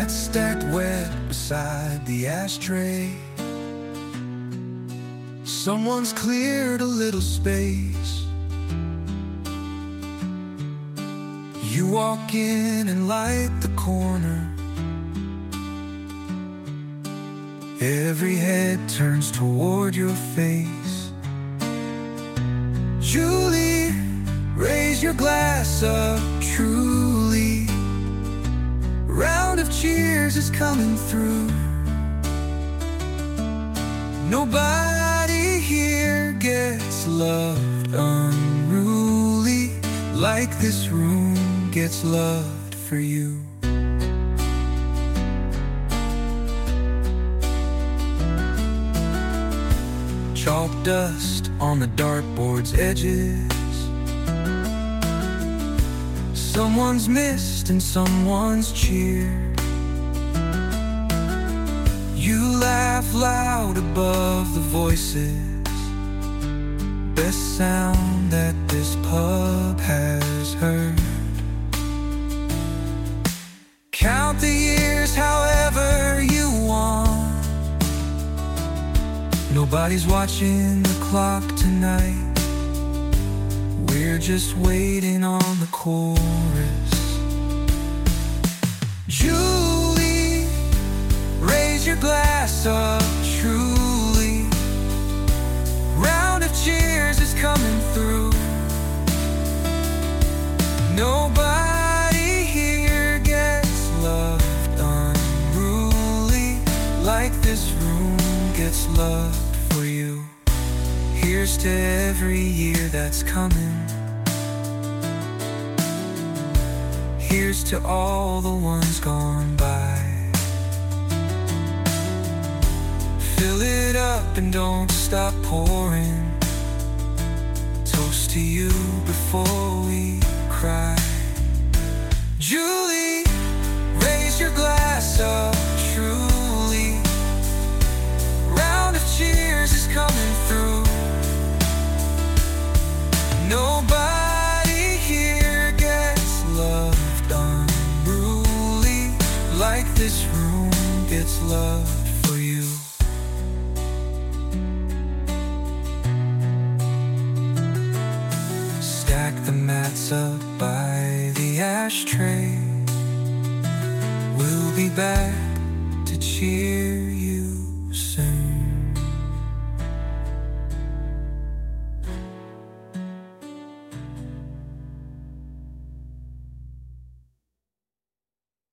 mats stacked wet beside the ashtray. Someone's cleared a little space. You walk in and light the corner. Every head turns toward your face. Julie, raise your glass up truly. Round of cheers is coming through. Nobody here gets loved unruly like this room gets loved for you. Chalk dust on the dartboard's edges. Someone's missed and someone's cheered. You laugh loud above the voices. Best sound that this pub has heard. Count the years however you want. Nobody's watching the clock tonight. We're just waiting on the chorus. Julie, raise your glass up truly. Round of cheers is coming through. Nobody here gets loved unruly like this room gets loved for you. Here's to every year that's coming. Here's to all the ones gone by. Fill it up and don't stop pouring. Toast to you before we cry. Julie, raise your glass up truly. Round of cheers is coming through. Nobody here gets loved unruly like this room gets loved for you. Stack the mats up by the ashtray. We'll be back to cheer